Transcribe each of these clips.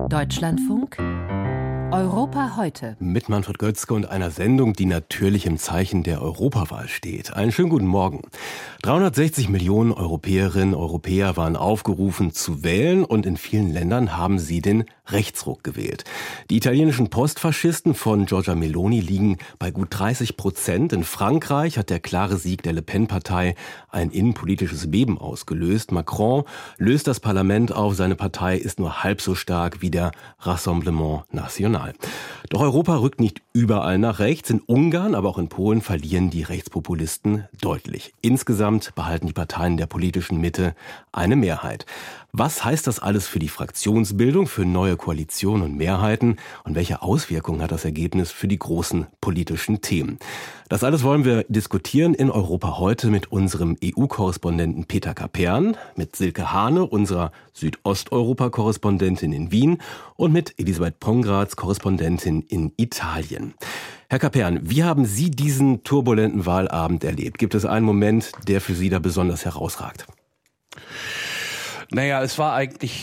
Deutschlandfunk Europa heute. Mit Manfred Götzke und einer Sendung, die natürlich im Zeichen der Europawahl steht. Einen schönen guten Morgen. 360 Millionen Europäerinnen und Europäer waren aufgerufen zu wählen und in vielen Ländern haben sie den Rechtsruck gewählt. Die italienischen Postfaschisten von Giorgia Meloni liegen bei gut 30%. In Frankreich hat der klare Sieg der Le Pen-Partei ein innenpolitisches Beben ausgelöst. Macron löst das Parlament auf. Seine Partei ist nur halb so stark wie der Rassemblement National. Doch Europa rückt nicht überall nach rechts. In Ungarn, aber auch in Polen verlieren die Rechtspopulisten deutlich. Insgesamt behalten die Parteien der politischen Mitte eine Mehrheit. Was heißt das alles für die Fraktionsbildung, für neue Koalitionen und Mehrheiten? Und welche Auswirkungen hat das Ergebnis für die großen politischen Themen? Das alles wollen wir diskutieren in Europa heute mit unserem EU-Korrespondenten Peter Kapern, mit Silke Hane, unserer Südosteuropa-Korrespondentin in Wien und mit Elisabeth Pongratz, Korrespondentin in Italien. Herr Kapern, wie haben Sie diesen turbulenten Wahlabend erlebt? Gibt es einen Moment, der für Sie da besonders herausragt? Naja, es war eigentlich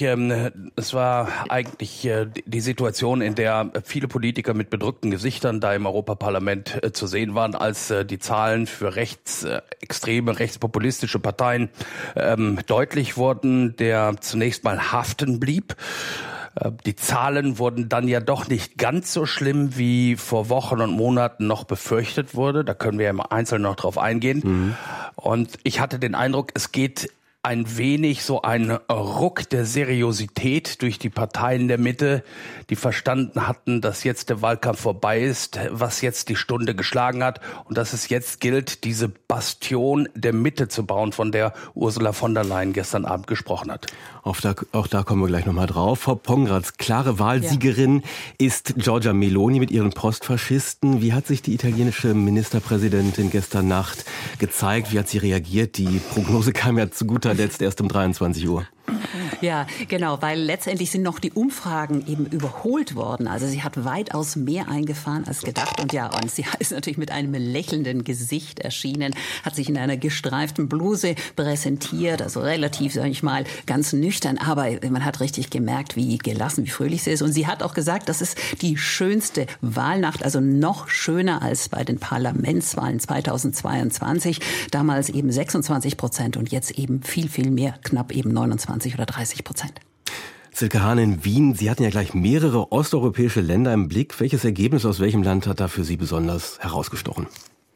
die Situation, in der viele Politiker mit bedrückten Gesichtern da im Europaparlament zu sehen waren, als die Zahlen für rechtsextreme, rechtspopulistische Parteien deutlich wurden, der zunächst mal haften blieb. Die Zahlen wurden dann ja doch nicht ganz so schlimm, wie vor Wochen und Monaten noch befürchtet wurde. Da können wir ja im Einzelnen noch drauf eingehen. Und ich hatte den Eindruck, es geht ein wenig so ein Ruck der Seriosität durch die Parteien der Mitte, die verstanden hatten, dass jetzt der Wahlkampf vorbei ist, was jetzt die Stunde geschlagen hat und dass es jetzt gilt, diese Bastion der Mitte zu bauen, von der Ursula von der Leyen gestern Abend gesprochen hat. Auch da kommen wir gleich nochmal drauf. Frau Pongratz, klare Wahlsiegerin ist Giorgia Meloni mit ihren Postfaschisten. Wie hat sich die italienische Ministerpräsidentin gestern Nacht gezeigt? Wie hat sie reagiert? Die Prognose kam ja zu guter Letzt erst um 23 Uhr. Ja, genau, weil letztendlich sind noch die Umfragen eben überholt worden. Also sie hat weitaus mehr eingefahren als gedacht und sie ist natürlich mit einem lächelnden Gesicht erschienen, hat sich in einer gestreiften Bluse präsentiert, also relativ, sage ich mal, ganz nüchtern, aber man hat richtig gemerkt, wie gelassen, wie fröhlich sie ist. Und sie hat auch gesagt, das ist die schönste Wahlnacht, also noch schöner als bei den Parlamentswahlen 2022. Damals eben 26% und jetzt eben viel, viel mehr, knapp eben 29% oder 30%. Silke Hane in Wien, Sie hatten ja gleich mehrere osteuropäische Länder im Blick. Welches Ergebnis aus welchem Land hat da für Sie besonders herausgestochen?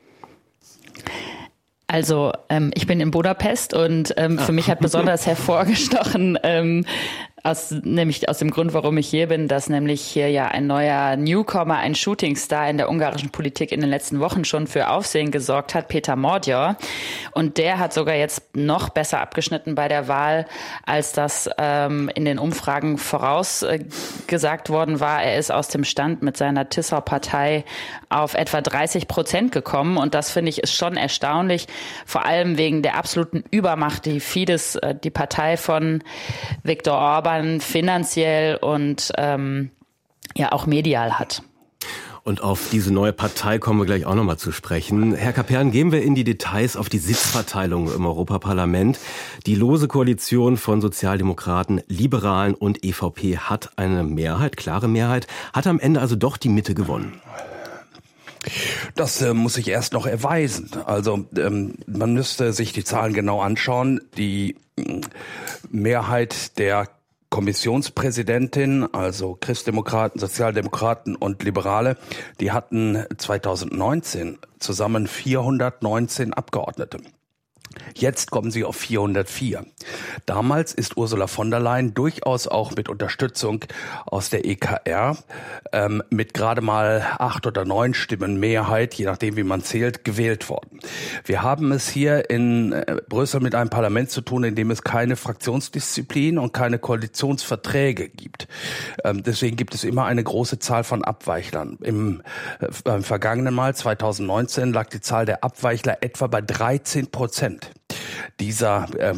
Also ich bin in Budapest und für mich hat besonders hervorgestochen, nämlich aus dem Grund, warum ich hier bin, dass nämlich hier ja ein neuer Newcomer, ein Shootingstar in der ungarischen Politik in den letzten Wochen schon für Aufsehen gesorgt hat, Péter Magyar. Und der hat sogar jetzt noch besser abgeschnitten bei der Wahl, als das in den Umfragen vorausgesagt worden war. Er ist aus dem Stand mit seiner Tisza-Partei auf etwa 30% gekommen. Und das, finde ich, ist schon erstaunlich, vor allem wegen der absoluten Übermacht, die Fidesz, die Partei von Viktor Orbán, finanziell und auch medial hat. Und auf diese neue Partei kommen wir gleich auch nochmal zu sprechen. Herr Kapern, gehen wir in die Details auf die Sitzverteilung im Europaparlament. Die lose Koalition von Sozialdemokraten, Liberalen und EVP hat eine Mehrheit, klare Mehrheit, hat am Ende also doch die Mitte gewonnen. Das muss sich erst noch erweisen. Also man müsste sich die Zahlen genau anschauen. Die Mehrheit der Kommissionspräsidentin, also Christdemokraten, Sozialdemokraten und Liberale, die hatten 2019 zusammen 419 Abgeordnete. Jetzt kommen sie auf 404. Damals ist Ursula von der Leyen durchaus auch mit Unterstützung aus der EKR mit gerade mal 8 oder 9 Stimmen Mehrheit, je nachdem wie man zählt, gewählt worden. Wir haben es hier in Brüssel mit einem Parlament zu tun, in dem es keine Fraktionsdisziplin und keine Koalitionsverträge gibt. Deswegen gibt es immer eine große Zahl von Abweichlern. Beim vergangenen Mal, 2019, lag die Zahl der Abweichler etwa bei 13%. Dieser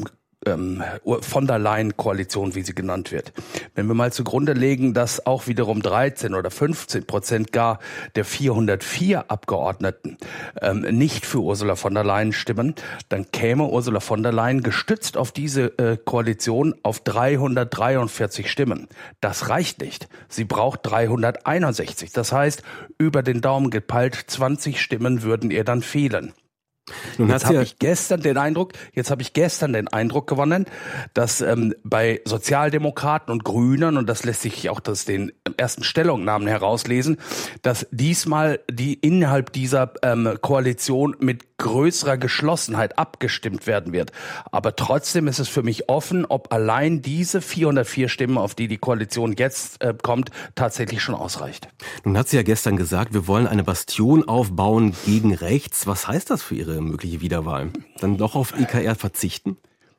von der Leyen-Koalition, wie sie genannt wird. Wenn wir mal zugrunde legen, dass auch wiederum 13 oder 15% gar der 404 Abgeordneten nicht für Ursula von der Leyen stimmen, dann käme Ursula von der Leyen gestützt auf diese Koalition auf 343 Stimmen. Das reicht nicht. Sie braucht 361. Das heißt, über den Daumen gepeilt, 20 Stimmen würden ihr dann fehlen. Jetzt habe ich gestern den Eindruck gewonnen, dass bei Sozialdemokraten und Grünen, und das lässt sich auch aus den ersten Stellungnahmen herauslesen, dass diesmal die innerhalb dieser Koalition mit größerer Geschlossenheit abgestimmt werden wird. Aber trotzdem ist es für mich offen, ob allein diese 404 Stimmen, auf die Koalition jetzt kommt, tatsächlich schon ausreicht. Nun hat sie ja gestern gesagt, wir wollen eine Bastion aufbauen gegen rechts. Was heißt das für Ihre mögliche Wiederwahl? Dann doch auf EKR verzichten?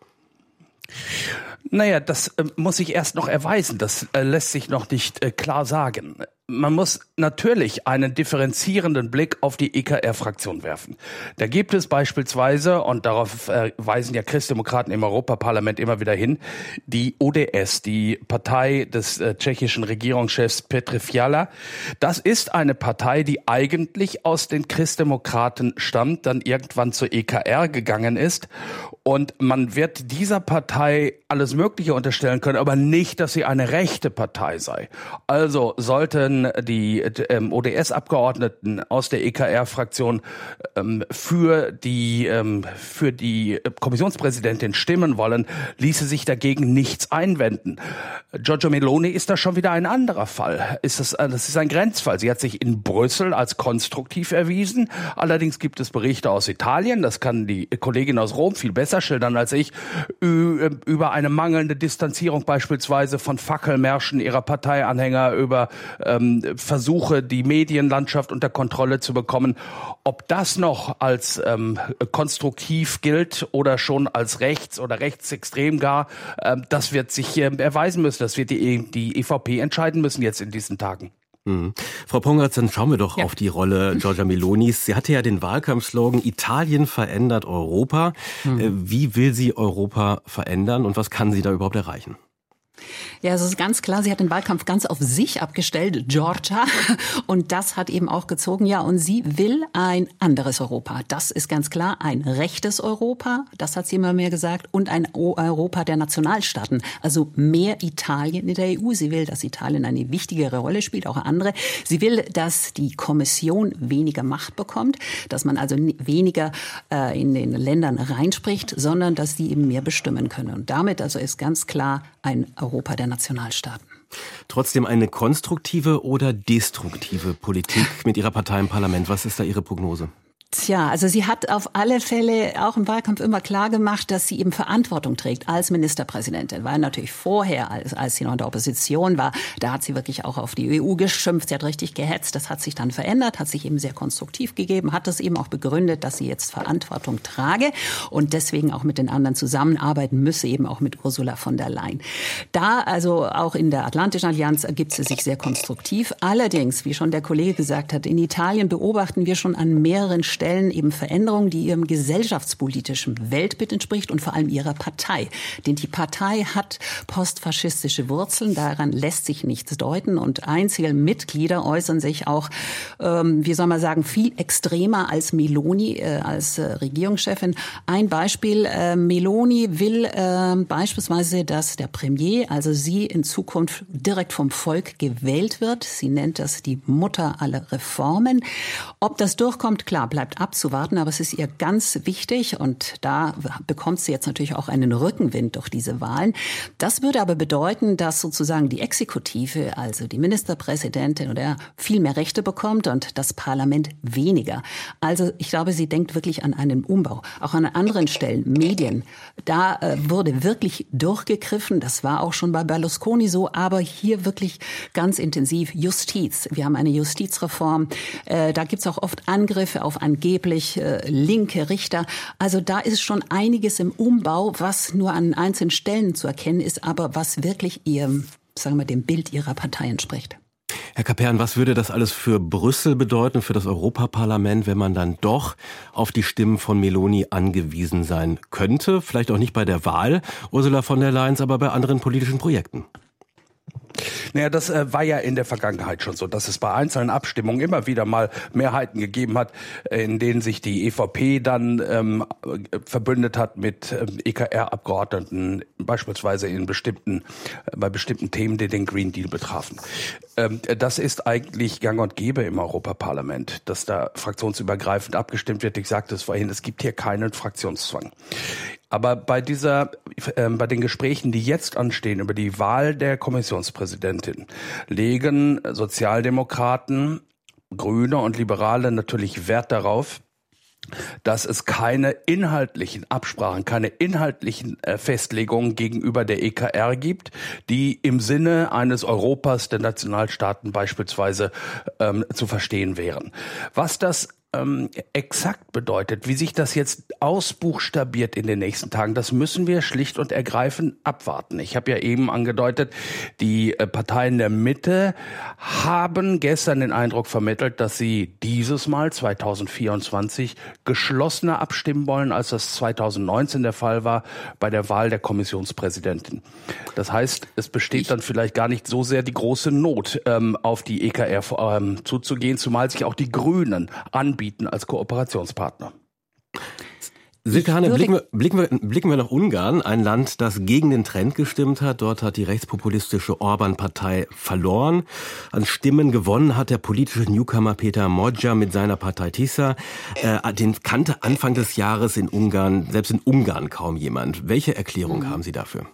Naja, das muss sich erst noch erweisen. Das lässt sich noch nicht klar sagen. Man muss natürlich einen differenzierenden Blick auf die EKR-Fraktion werfen. Da gibt es beispielsweise, und darauf weisen ja Christdemokraten im Europaparlament immer wieder hin, die ODS, die Partei des tschechischen Regierungschefs Petr Fiala. Das ist eine Partei, die eigentlich aus den Christdemokraten stammt, dann irgendwann zur EKR gegangen ist. Und man wird dieser Partei alles Mögliche unterstellen können, aber nicht, dass sie eine rechte Partei sei. Also sollten die ODS-Abgeordneten aus der EKR-Fraktion für die Kommissionspräsidentin stimmen wollen, ließe sich dagegen nichts einwenden. Giorgia Meloni ist da schon wieder ein anderer Fall. Das ist ein Grenzfall. Sie hat sich in Brüssel als konstruktiv erwiesen. Allerdings gibt es Berichte aus Italien, das kann die Kollegin aus Rom viel besser schildern als ich, über eine mangelnde Distanzierung beispielsweise von Fackelmärschen ihrer Parteianhänger, über Versuche, die Medienlandschaft unter Kontrolle zu bekommen. Ob das noch als konstruktiv gilt oder schon als rechts oder rechtsextrem gar, das wird sich erweisen müssen. Das wird die EVP entscheiden müssen jetzt in diesen Tagen. Mhm. Frau Pongertz, dann schauen wir doch auf die Rolle Giorgia Melonis. Sie hatte ja den Wahlkampfslogan Italien verändert Europa. Wie will sie Europa verändern und was kann sie da überhaupt erreichen? Ja, es ist ganz klar, sie hat den Wahlkampf ganz auf sich abgestellt, Giorgia. Und das hat eben auch gezogen. Ja, und sie will ein anderes Europa. Das ist ganz klar, ein rechtes Europa. Das hat sie immer mehr gesagt. Und ein Europa der Nationalstaaten. Also mehr Italien in der EU. Sie will, dass Italien eine wichtigere Rolle spielt, auch andere. Sie will, dass die Kommission weniger Macht bekommt. Dass man also weniger in den Ländern reinspricht, sondern dass die eben mehr bestimmen können. Und damit also ist ganz klar ein Europa der Nationalstaaten. Trotzdem eine konstruktive oder destruktive Politik mit ihrer Partei im Parlament. Was ist da Ihre Prognose? Tja, also sie hat auf alle Fälle auch im Wahlkampf immer klar gemacht, dass sie eben Verantwortung trägt als Ministerpräsidentin. Weil natürlich vorher, als sie noch in der Opposition war, da hat sie wirklich auch auf die EU geschimpft, sie hat richtig gehetzt. Das hat sich dann verändert, hat sich eben sehr konstruktiv gegeben, hat das eben auch begründet, dass sie jetzt Verantwortung trage und deswegen auch mit den anderen zusammenarbeiten müsse, eben auch mit Ursula von der Leyen. Da, also auch in der Atlantischen Allianz, ergibt sie sich sehr konstruktiv. Allerdings, wie schon der Kollege gesagt hat, in Italien beobachten wir schon an mehreren Stellen eben Veränderungen, die ihrem gesellschaftspolitischen Weltbild entspricht und vor allem ihrer Partei. Denn die Partei hat postfaschistische Wurzeln, daran lässt sich nichts deuten und einzelne Mitglieder äußern sich auch, wie soll man sagen, viel extremer als Meloni, als Regierungschefin. Ein Beispiel, Meloni will beispielsweise, dass der Premier, also sie in Zukunft direkt vom Volk gewählt wird. Sie nennt das die Mutter aller Reformen. Ob das durchkommt, klar, bleibt abzuwarten, aber es ist ihr ganz wichtig und da bekommt sie jetzt natürlich auch einen Rückenwind durch diese Wahlen. Das würde aber bedeuten, dass sozusagen die Exekutive, also die Ministerpräsidentin oder viel mehr Rechte bekommt und das Parlament weniger. Also ich glaube, sie denkt wirklich an einen Umbau. Auch an anderen Stellen, Medien, da wurde wirklich durchgegriffen. Das war auch schon bei Berlusconi so, aber hier wirklich ganz intensiv Justiz. Wir haben eine Justizreform. Da gibt's auch oft Angriffe auf angeblich linke Richter. Also da ist schon einiges im Umbau, was nur an einzelnen Stellen zu erkennen ist, aber was wirklich ihrem, sagen wir, dem Bild ihrer Partei entspricht. Herr Kapern, was würde das alles für Brüssel bedeuten, für das Europaparlament, wenn man dann doch auf die Stimmen von Meloni angewiesen sein könnte? Vielleicht auch nicht bei der Wahl Ursula von der Leyen, aber bei anderen politischen Projekten. Naja, das war ja in der Vergangenheit schon so, dass es bei einzelnen Abstimmungen immer wieder mal Mehrheiten gegeben hat, in denen sich die EVP dann verbündet hat mit EKR-Abgeordneten, beispielsweise bei bestimmten Themen, die den Green Deal betrafen. Das ist eigentlich gang und gäbe im Europaparlament, dass da fraktionsübergreifend abgestimmt wird. Ich sagte es vorhin, es gibt hier keinen Fraktionszwang. Aber bei den Gesprächen, die jetzt anstehen über die Wahl der Kommissionspräsidentin, legen Sozialdemokraten, Grüne und Liberale natürlich Wert darauf, dass es keine inhaltlichen Absprachen, keine inhaltlichen Festlegungen gegenüber der EKR gibt, die im Sinne eines Europas der Nationalstaaten beispielsweise zu verstehen wären. Was das exakt bedeutet, wie sich das jetzt ausbuchstabiert in den nächsten Tagen, das müssen wir schlicht und ergreifend abwarten. Ich habe ja eben angedeutet, die Parteien der Mitte haben gestern den Eindruck vermittelt, dass sie dieses Mal 2024 geschlossener abstimmen wollen, als das 2019 der Fall war bei der Wahl der Kommissionspräsidentin. Das heißt, es besteht dann vielleicht gar nicht so sehr die große Not, auf die EKR zuzugehen, zumal sich auch die Grünen anbieten als Kooperationspartner. Silke Hane, blicken wir nach Ungarn, ein Land, das gegen den Trend gestimmt hat. Dort hat die rechtspopulistische Orban-Partei verloren. An Stimmen gewonnen hat der politische Newcomer Péter Magyar mit seiner Partei TISA. Den kannte Anfang des Jahres selbst in Ungarn kaum jemand. Welche Erklärung haben Sie dafür?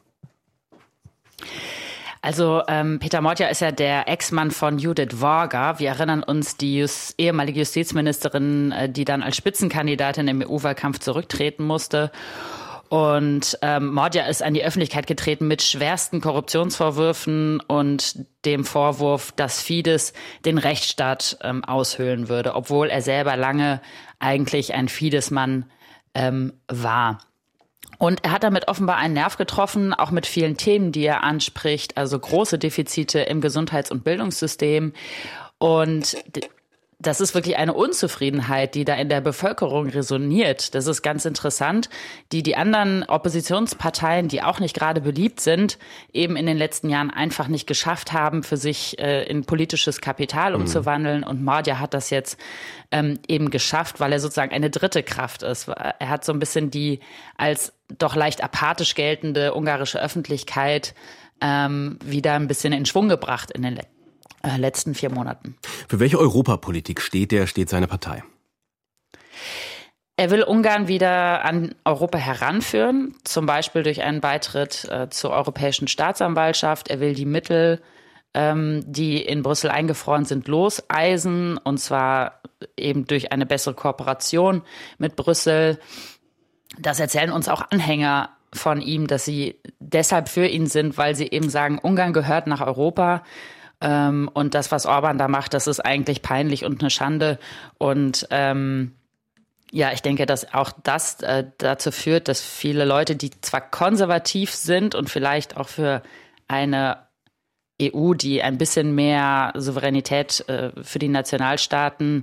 Also Péter Magyar ist ja der Ex-Mann von Judith Varga. Wir erinnern uns, die ehemalige Justizministerin, die dann als Spitzenkandidatin im EU-Wahlkampf zurücktreten musste. Und Magyar ist an die Öffentlichkeit getreten mit schwersten Korruptionsvorwürfen und dem Vorwurf, dass Fidesz den Rechtsstaat aushöhlen würde, obwohl er selber lange eigentlich ein Fidesz-Mann war. Und er hat damit offenbar einen Nerv getroffen, auch mit vielen Themen, die er anspricht, also große Defizite im Gesundheits- und Bildungssystem. Und das ist wirklich eine Unzufriedenheit, die da in der Bevölkerung resoniert. Das ist ganz interessant, die anderen Oppositionsparteien, die auch nicht gerade beliebt sind, eben in den letzten Jahren einfach nicht geschafft haben, für sich in politisches Kapital umzuwandeln. Und Magyar hat das jetzt eben geschafft, weil er sozusagen eine dritte Kraft ist. Er hat so ein bisschen die als doch leicht apathisch geltende ungarische Öffentlichkeit wieder ein bisschen in Schwung gebracht in den letzten 4 Monaten. Für welche Europapolitik steht seine Partei? Er will Ungarn wieder an Europa heranführen, zum Beispiel durch einen Beitritt zur Europäischen Staatsanwaltschaft. Er will die Mittel, die in Brüssel eingefroren sind, loseisen, und zwar eben durch eine bessere Kooperation mit Brüssel. Das erzählen uns auch Anhänger von ihm, dass sie deshalb für ihn sind, weil sie eben sagen, Ungarn gehört nach Europa. Und das, was Orban da macht, das ist eigentlich peinlich und eine Schande. Und ich denke, dass auch das dazu führt, dass viele Leute, die zwar konservativ sind und vielleicht auch für eine EU, die ein bisschen mehr Souveränität für die Nationalstaaten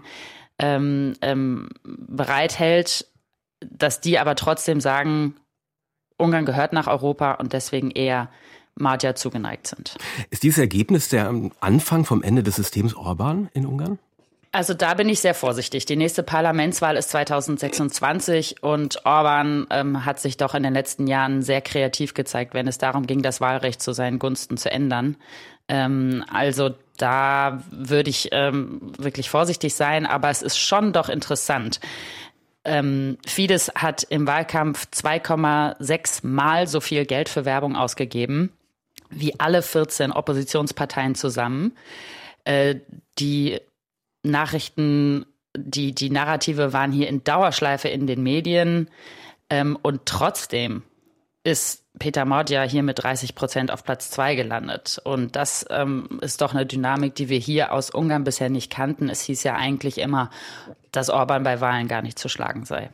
bereithält, dass die aber trotzdem sagen, Ungarn gehört nach Europa und deswegen eher Magyar zugeneigt sind. Ist dieses Ergebnis der Anfang vom Ende des Systems Orban in Ungarn? Also da bin ich sehr vorsichtig. Die nächste Parlamentswahl ist 2026 und Orban hat sich doch in den letzten Jahren sehr kreativ gezeigt, wenn es darum ging, das Wahlrecht zu seinen Gunsten zu ändern. Also da würde ich wirklich vorsichtig sein, aber es ist schon doch interessant. Fidesz hat im Wahlkampf 2,6 Mal so viel Geld für Werbung ausgegeben wie alle 14 Oppositionsparteien zusammen. Die Nachrichten, die Narrative waren hier in Dauerschleife in den Medien. Und trotzdem ist Péter Magyar hier mit 30% auf Platz 2 gelandet. Und das ist doch eine Dynamik, die wir hier aus Ungarn bisher nicht kannten. Es hieß ja eigentlich immer, dass Orban bei Wahlen gar nicht zu schlagen sei.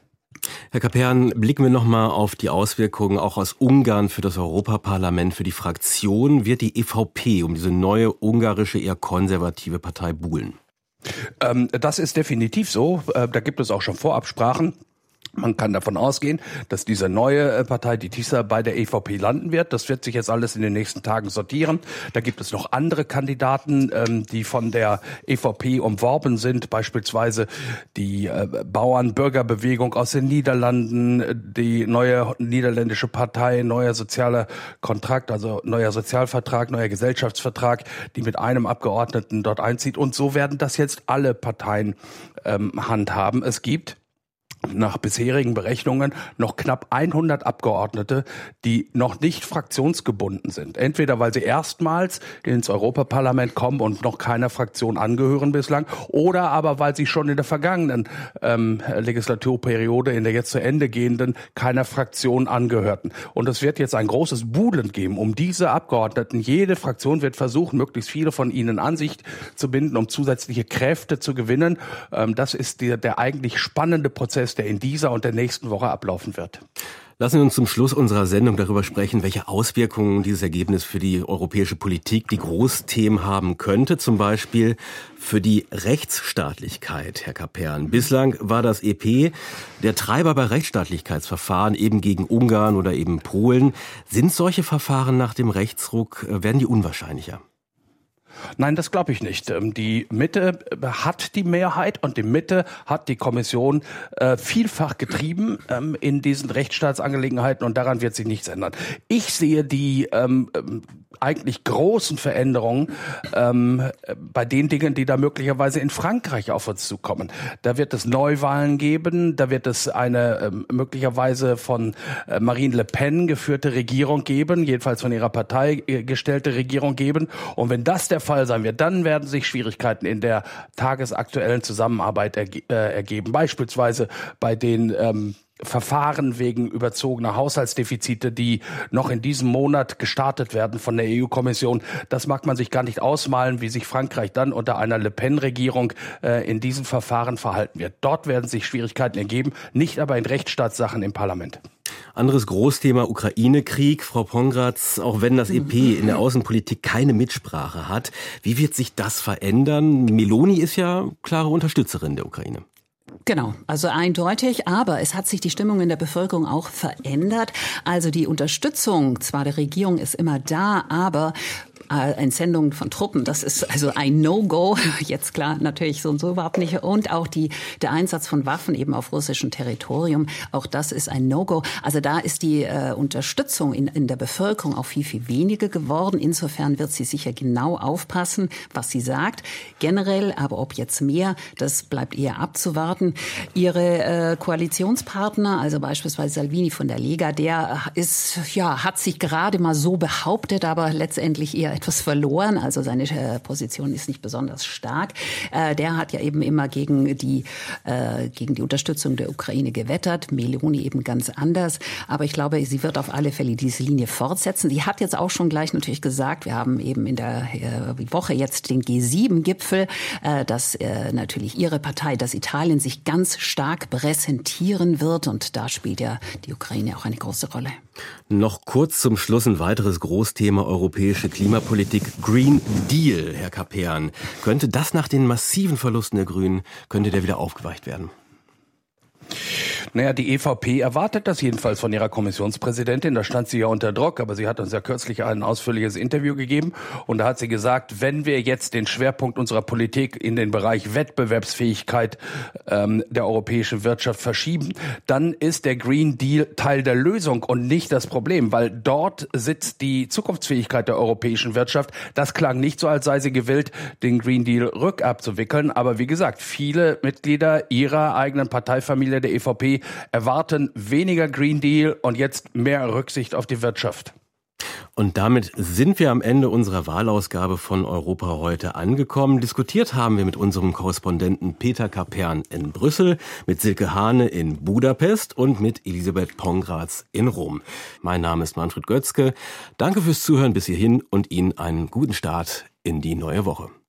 Herr Kapern, blicken wir nochmal auf die Auswirkungen auch aus Ungarn für das Europaparlament, für die Fraktion. Wird die EVP um diese neue ungarische, eher konservative Partei buhlen? Das ist definitiv so. Da gibt es auch schon Vorabsprachen. Man kann davon ausgehen, dass diese neue Partei, die TISA, bei der EVP landen wird. Das wird sich jetzt alles in den nächsten Tagen sortieren. Da gibt es noch andere Kandidaten, die von der EVP umworben sind. Beispielsweise die Bauern-Bürgerbewegung aus den Niederlanden, die neue niederländische Partei, neuer sozialer Kontrakt, also neuer Sozialvertrag, neuer Gesellschaftsvertrag, die mit einem Abgeordneten dort einzieht. Und so werden das jetzt alle Parteien handhaben. Es gibt nach bisherigen Berechnungen noch knapp 100 Abgeordnete, die noch nicht fraktionsgebunden sind. Entweder weil sie erstmals ins Europaparlament kommen und noch keiner Fraktion angehören bislang, oder aber weil sie schon in der vergangenen Legislaturperiode, in der jetzt zu Ende gehenden, keiner Fraktion angehörten. Und es wird jetzt ein großes Buhlen geben um diese Abgeordneten. Jede Fraktion wird versuchen, möglichst viele von ihnen an sich zu binden, um zusätzliche Kräfte zu gewinnen. Das ist der eigentlich spannende Prozess, der in dieser und der nächsten Woche ablaufen wird. Lassen wir uns zum Schluss unserer Sendung darüber sprechen, welche Auswirkungen dieses Ergebnis für die europäische Politik, die Großthemen haben könnte, zum Beispiel für die Rechtsstaatlichkeit, Herr Kapern. Bislang war das EP der Treiber bei Rechtsstaatlichkeitsverfahren, eben gegen Ungarn oder eben Polen. Sind solche Verfahren nach dem Rechtsruck, werden die unwahrscheinlicher? Nein, das glaube ich nicht. Die Mitte hat die Mehrheit und die Mitte hat die Kommission vielfach getrieben in diesen Rechtsstaatsangelegenheiten und daran wird sich nichts ändern. Ich sehe die eigentlich großen Veränderungen bei den Dingen, die da möglicherweise in Frankreich auf uns zukommen. Da wird es Neuwahlen geben, da wird es eine möglicherweise von Marine Le Pen geführte Regierung geben, jedenfalls von ihrer Partei gestellte Regierung geben. Und wenn das der Fall sein wird, dann werden sich Schwierigkeiten in der tagesaktuellen Zusammenarbeit ergeben. Beispielsweise bei den Verfahren wegen überzogener Haushaltsdefizite, die noch in diesem Monat gestartet werden von der EU-Kommission. Das mag man sich gar nicht ausmalen, wie sich Frankreich dann unter einer Le Pen-Regierung in diesen Verfahren verhalten wird. Dort werden sich Schwierigkeiten ergeben, nicht aber in Rechtsstaatssachen im Parlament. Anderes Großthema Ukraine-Krieg. Frau Pongratz, auch wenn das EP in der Außenpolitik keine Mitsprache hat, wie wird sich das verändern? Meloni ist ja klare Unterstützerin der Ukraine. Genau, also eindeutig, aber es hat sich die Stimmung in der Bevölkerung auch verändert. Also die Unterstützung zwar der Regierung ist immer da, aber Entsendung von Truppen, das ist also ein No-Go. Jetzt klar, natürlich so und so überhaupt nicht. Und auch der Einsatz von Waffen eben auf russischem Territorium, auch das ist ein No-Go. Also da ist die Unterstützung in der Bevölkerung auch viel, viel weniger geworden. Insofern wird sie sicher genau aufpassen, was sie sagt. Generell, aber ob jetzt mehr, das bleibt eher abzuwarten. Ihre Koalitionspartner, also beispielsweise Salvini von der Lega, der hat sich gerade mal so behauptet, aber letztendlich eher etwas verloren. Also seine Position ist nicht besonders stark. Der hat ja eben immer gegen die Unterstützung der Ukraine gewettert. Meloni eben ganz anders. Aber ich glaube, sie wird auf alle Fälle diese Linie fortsetzen. Sie hat jetzt auch schon gleich natürlich gesagt, wir haben eben in der Woche jetzt den G7-Gipfel, dass natürlich ihre Partei, dass Italien sich ganz stark präsentieren wird. Und da spielt ja die Ukraine auch eine große Rolle. Noch kurz zum Schluss ein weiteres Großthema europäische Klimapolitik, Green Deal, Herr Kapern. Könnte das nach den massiven Verlusten der Grünen, könnte der wieder aufgeweicht werden? Naja, die EVP erwartet das jedenfalls von ihrer Kommissionspräsidentin. Da stand sie ja unter Druck, aber sie hat uns ja kürzlich ein ausführliches Interview gegeben. Und da hat sie gesagt, wenn wir jetzt den Schwerpunkt unserer Politik in den Bereich Wettbewerbsfähigkeit der europäischen Wirtschaft verschieben, dann ist der Green Deal Teil der Lösung und nicht das Problem, weil dort sitzt die Zukunftsfähigkeit der europäischen Wirtschaft. Das klang nicht so, als sei sie gewillt, den Green Deal rückabzuwickeln. Aber wie gesagt, viele Mitglieder ihrer eigenen Parteifamilie der EVP erwarten weniger Green Deal und jetzt mehr Rücksicht auf die Wirtschaft. Und damit sind wir am Ende unserer Wahlausgabe von Europa heute angekommen. Diskutiert haben wir mit unserem Korrespondenten Peter Kapern in Brüssel, mit Silke Hane in Budapest und mit Elisabeth Pongratz in Rom. Mein Name ist Manfred Götzke. Danke fürs Zuhören bis hierhin und Ihnen einen guten Start in die neue Woche.